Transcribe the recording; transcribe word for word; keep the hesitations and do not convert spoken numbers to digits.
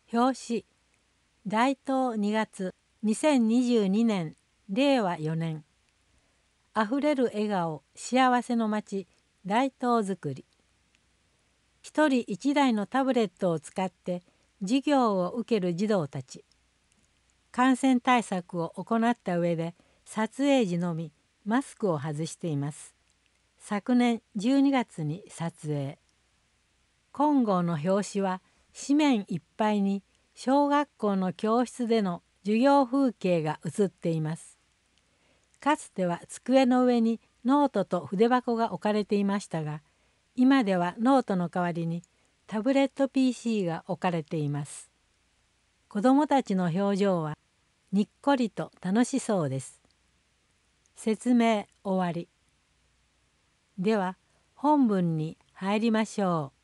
表紙大東にがつにせんにじゅうにねんれいわよねん。あふれる笑顔幸せの街大東づくり。一人一台のタブレットを使って授業を受ける児童たち。感染対策を行った上で撮影時のみマスクを外しています。昨年じゅうにがつに撮影。金剛の表紙は紙面いっぱいに小学校の教室での授業風景が写っています。かつては机の上にノートと筆箱が置かれていましたが、今ではノートの代わりにタブレット ピーシー が置かれています。子どもたちの表情はにっこりと楽しそうです。説明終わり。では本文に入りましょう。